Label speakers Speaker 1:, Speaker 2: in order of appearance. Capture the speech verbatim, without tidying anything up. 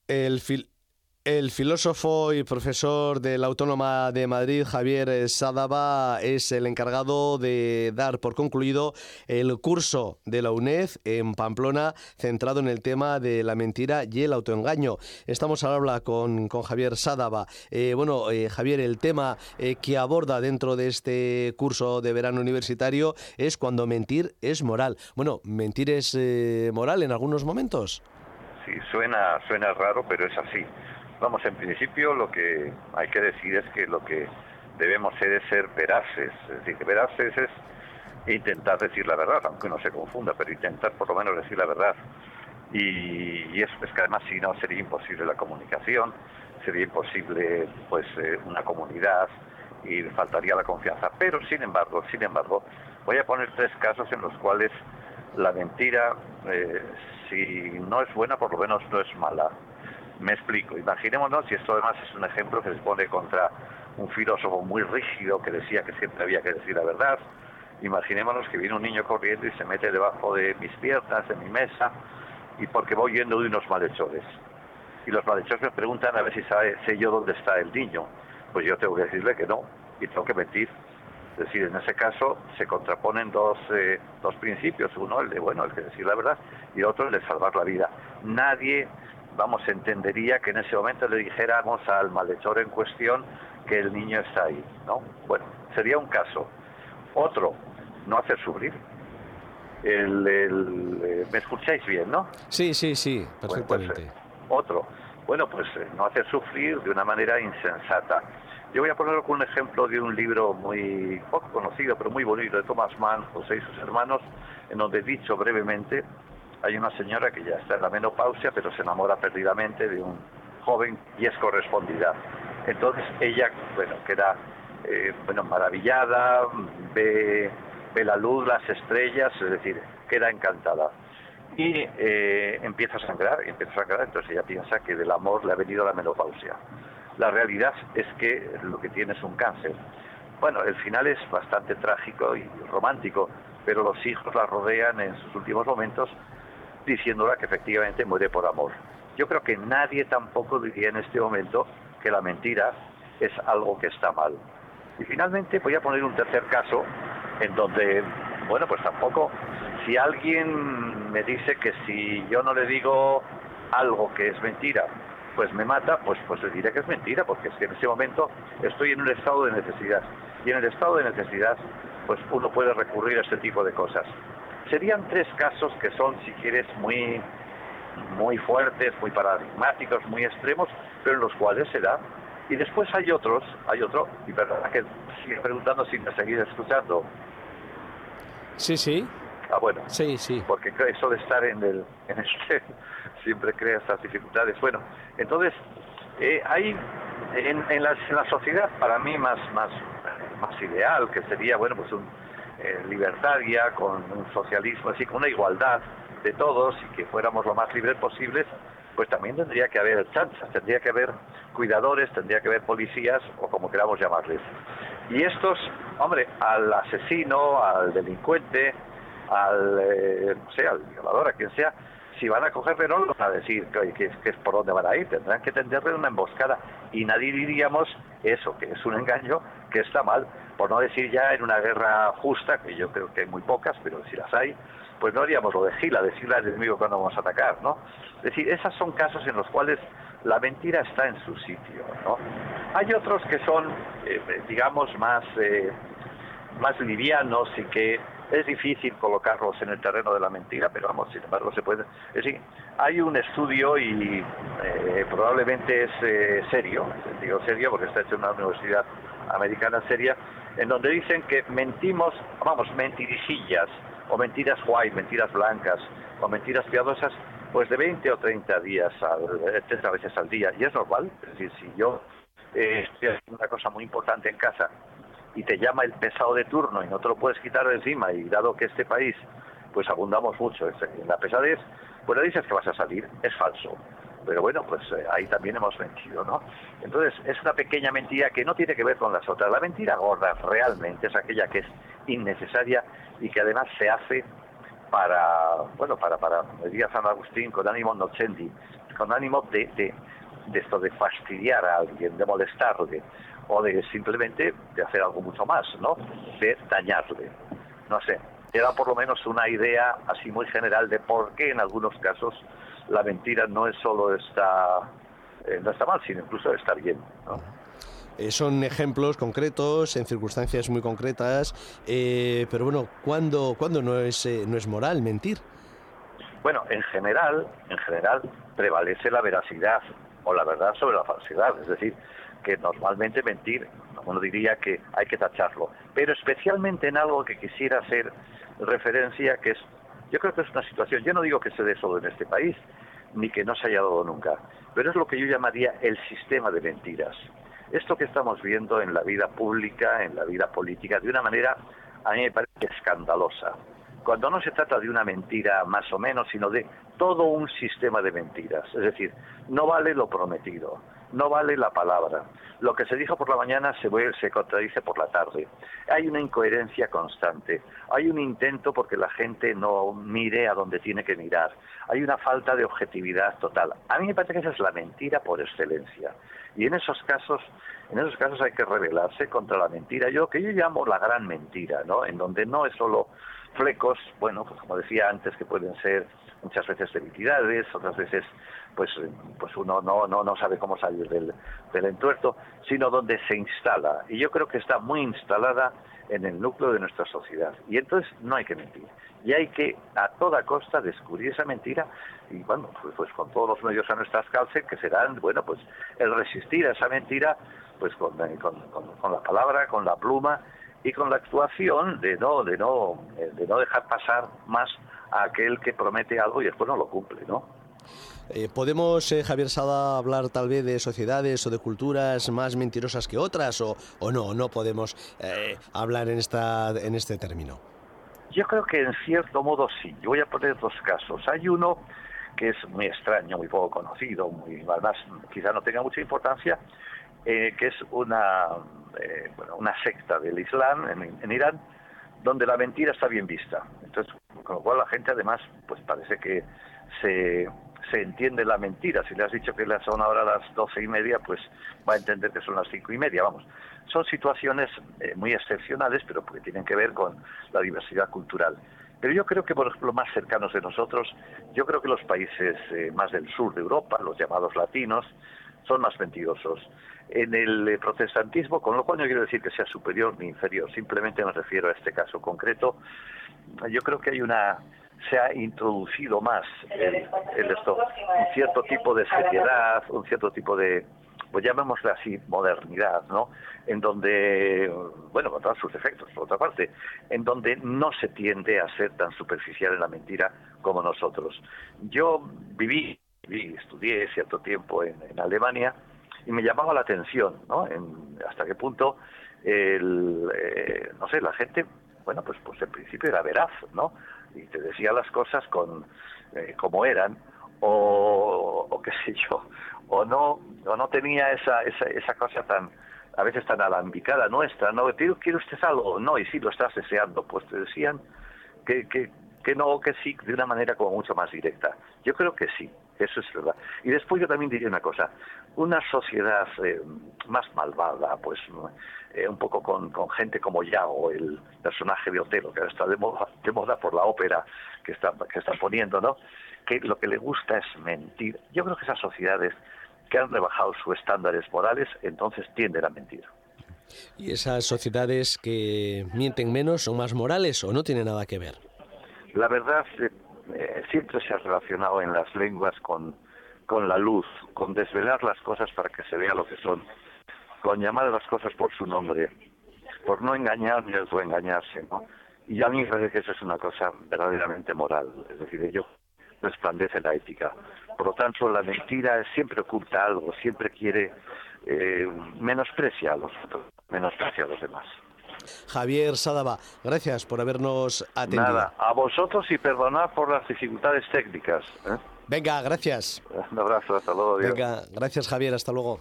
Speaker 1: El, fil el filósofo y profesor de la Autónoma de Madrid, Javier Sádava, es el encargado de dar por concluido el curso de la UNED en Pamplona, centrado en el tema de la mentira y el autoengaño. Estamos al habla con, con Javier Sádava. Eh, bueno, eh, Javier, el tema eh, que aborda dentro de este curso de verano universitario es cuando mentir es moral. Bueno, ¿mentir es eh, moral en algunos momentos?
Speaker 2: Sí, suena, suena raro, pero es así. Vamos, en principio lo que hay que decir es que lo que debemos ser es ser veraces. Es decir, que veraces es intentar decir la verdad, aunque uno se confunda, pero intentar por lo menos decir la verdad. Y, y eso es que además si no sería imposible la comunicación, sería imposible pues eh, una comunidad y faltaría la confianza. Pero sin embargo, sin embargo, voy a poner tres casos en los cuales la mentira, eh, si no es buena, por lo menos no es mala. Me explico. Imaginémonos, y esto además es un ejemplo que se pone contra un filósofo muy rígido que decía que siempre había que decir la verdad. Imaginémonos que viene un niño corriendo y se mete debajo de mis piernas, de mi mesa, y porque voy yendo de unos malhechores. Y los malhechores me preguntan a ver si sabe, sé yo dónde está el niño. Pues yo tengo que decirle que no, y tengo que mentir. Es decir, en ese caso se contraponen dos, eh, dos principios. Uno, el de, bueno, el de decir la verdad, y otro, el de salvar la vida. Nadie, vamos, entendería que en ese momento le dijéramos al malhechor en cuestión que el niño está ahí, ¿no? Bueno, sería un caso. Otro, no hacer sufrir. El, el, eh, ¿Me escucháis bien, no?
Speaker 1: Sí, sí, sí, perfectamente.
Speaker 2: Bueno, pues, eh, otro, bueno, pues eh, no hacer sufrir de una manera insensata. Yo voy a poner un ejemplo de un libro muy poco conocido, pero muy bonito, de Thomas Mann, José y sus hermanos, en donde, dicho brevemente, hay una señora que ya está en la menopausia, pero se enamora perdidamente de un joven y es correspondida. Entonces ella, bueno, queda eh, bueno, maravillada, ve, ve la luz, las estrellas, es decir, queda encantada. Y eh, empieza a sangrar, y empieza a sangrar, entonces ella piensa que del amor le ha venido la menopausia. La realidad es que lo que tiene es un cáncer. Bueno, el final es bastante trágico y romántico, pero los hijos la rodean en sus últimos momentos diciéndola que efectivamente muere por amor. Yo creo que nadie tampoco diría en este momento que la mentira es algo que está mal. Y finalmente voy a poner un tercer caso en donde, bueno, pues tampoco, si alguien me dice que si yo no le digo algo que es mentira, pues me mata, pues, pues le diré que es mentira, porque es que en ese momento estoy en un estado de necesidad. Y en el estado de necesidad, pues uno puede recurrir a este tipo de cosas. Serían tres casos que son, si quieres, muy, muy fuertes, muy paradigmáticos, muy extremos, pero en los cuales se da. Y después hay otros, hay otro, y perdona que sigue preguntando si me seguís escuchando.
Speaker 1: Sí, sí.
Speaker 2: Ah, bueno.
Speaker 1: Sí, sí.
Speaker 2: Porque eso de estar en el, en el siempre crea estas dificultades. Bueno, entonces, eh, hay en, en, la, en la sociedad, para mí, más, más, más ideal, que sería, bueno, pues un eh, libertaria, con un socialismo así, con una igualdad de todos y que fuéramos lo más libres posibles, pues también tendría que haber chanchas, tendría que haber cuidadores, tendría que haber policías, o como queramos llamarles. Y estos, hombre, al asesino, al delincuente, al, eh, no sé, al violador, a quien sea, si van a cogerle no lo van a decir que, que, que es por dónde van a ir, tendrán que tenderle una emboscada y nadie diríamos eso, que es un engaño, que está mal, por no decir ya en una guerra justa, que yo creo que hay muy pocas, pero si las hay, pues no haríamos lo de Gila, decirle al enemigo cuando vamos a atacar, ¿no? Es decir, esos son casos en los cuales la mentira está en su sitio, ¿no? Hay otros que son, eh, digamos, más, eh, más livianos y que es difícil colocarlos en el terreno de la mentira, pero vamos, sin embargo se puede. Es decir, hay un estudio y eh, probablemente es eh, serio, digo serio porque está hecho en una universidad americana seria, en donde dicen que mentimos, vamos, mentirijillas, o mentiras white, mentiras blancas, o mentiras piadosas, pues de veinte o treinta días, al, treinta veces al día, y es normal. Es decir, si yo eh, estoy haciendo una cosa muy importante en casa, y te llama el pesado de turno y no te lo puedes quitar de encima, y dado que este país pues abundamos mucho en la pesadez, pues le dices que vas a salir, es falso. Pero bueno, pues eh, ahí también hemos mentido, ¿no? Entonces es una pequeña mentira que no tiene que ver con las otras. La mentira gorda realmente es aquella que es innecesaria y que además se hace para, bueno, para, para, me diría San Agustín, con ánimo nocendi, con ánimo de, de, de esto, de fastidiar a alguien, de molestarle, o de simplemente de hacer algo mucho más, ¿no? De dañarle. No sé, era por lo menos una idea así muy general de por qué en algunos casos la mentira no es solo está, eh, no está mal, sino incluso está bien, ¿no?
Speaker 1: Eh, son ejemplos concretos, en circunstancias muy concretas, eh, pero bueno, ¿cuándo, ¿cuándo no es, eh, no es moral mentir?
Speaker 2: Bueno, en general, en general prevalece la veracidad o la verdad sobre la falsedad, es decir, que normalmente mentir, uno diría que hay que tacharlo, pero especialmente en algo que quisiera hacer referencia, que es, yo creo que es una situación, yo no digo que se dé solo en este país, ni que no se haya dado nunca, pero es lo que yo llamaría el sistema de mentiras. Esto que estamos viendo en la vida pública, en la vida política, de una manera, a mí me parece escandalosa. Cuando no se trata de una mentira más o menos, sino de todo un sistema de mentiras. Es decir, no vale lo prometido, no vale la palabra. Lo que se dijo por la mañana se, vuelve, se contradice por la tarde. Hay una incoherencia constante. Hay un intento porque la gente no mire a donde tiene que mirar. Hay una falta de objetividad total. A mí me parece que esa es la mentira por excelencia. Y en esos casos, en esos casos hay que rebelarse contra la mentira. Yo que yo llamo la gran mentira, ¿no? En donde no es solo flecos, bueno, pues como decía antes, que pueden ser muchas veces debilidades, otras veces pues pues uno no no no sabe cómo salir del, del entuerto, sino donde se instala. Y yo creo que está muy instalada en el núcleo de nuestra sociedad. Y entonces no hay que mentir. Y hay que a toda costa descubrir esa mentira y, bueno, pues, pues con todos los medios a nuestras calces, que serán, bueno, pues el resistir a esa mentira, pues con, con, con, con la palabra, con la pluma y con la actuación de no de no de no dejar pasar más a aquel que promete algo y después no lo cumple, ¿no?
Speaker 1: Eh, ¿Podemos, eh, Javier Sada, hablar tal vez de sociedades o de culturas más mentirosas que otras o, o no? No podemos eh, hablar en esta en este término.
Speaker 2: Yo creo que en cierto modo sí. Yo voy a poner dos casos. Hay uno que es muy extraño, muy poco conocido, muy además quizá no tenga mucha importancia, eh, que es una eh, bueno, una secta del Islam en, en Irán, donde la mentira está bien vista. Entonces, con lo cual la gente además, pues parece que se, se entiende la mentira. Si le has dicho que son ahora las doce y media, pues va a entender que son las cinco y media, vamos. Son situaciones eh, muy excepcionales, pero porque tienen que ver con la diversidad cultural. Pero yo creo que, por ejemplo, más cercanos de nosotros, yo creo que los países eh, más del sur de Europa, los llamados latinos, son más mentirosos. En el eh, protestantismo, con lo cual no quiero decir que sea superior ni inferior, simplemente me refiero a este caso concreto, yo creo que hay una se ha introducido más el, el esto, un cierto tipo de seriedad, un cierto tipo de, pues llamémosle así, modernidad, ¿no? En donde, bueno, con todos sus defectos, por otra parte, en donde no se tiende a ser tan superficial en la mentira como nosotros. Yo viví, viví estudié cierto tiempo en, en Alemania y me llamaba la atención, ¿no? En, hasta qué punto, el, eh, no sé, la gente, bueno, pues, pues en principio era veraz, ¿no? Y te decía las cosas con eh, como eran, o, o qué sé yo, o no o no tenía esa esa esa cosa tan a veces tan alambicada nuestra, no, ¿quiere usted algo? No, y sí lo estás deseando, pues te decían que que que no, que sí, de una manera como mucho más directa. Yo creo que sí, eso es verdad. Y después yo también diría una cosa, una sociedad eh, más malvada, pues eh, un poco con, con gente como Yago, el personaje de Otelo, que ahora está de moda, de moda por la ópera que está, que está poniendo, ¿no? Que lo que le gusta es mentir. Yo creo que esas sociedades que han rebajado sus estándares morales, entonces tienden a mentir.
Speaker 1: ¿Y esas sociedades que mienten menos son más morales o no tienen nada que ver?
Speaker 2: La verdad, eh, siempre se ha relacionado en las lenguas con, con la luz, con desvelar las cosas para que se vea lo que son, con llamar a las cosas por su nombre, por no engañar ni autoengañarse, ¿no? Y a mí me parece que eso es una cosa verdaderamente moral, es decir, ello resplandece la ética. Por lo tanto, la mentira siempre oculta algo, siempre quiere eh, menosprecia a los otros, menosprecia a los demás.
Speaker 1: Javier Sadaba, gracias por habernos atendido.
Speaker 2: Nada, a vosotros y perdonad por las dificultades técnicas, ¿eh?
Speaker 1: Venga, gracias.
Speaker 2: Un abrazo, hasta luego. Adiós.
Speaker 1: Venga, gracias Javier, hasta luego.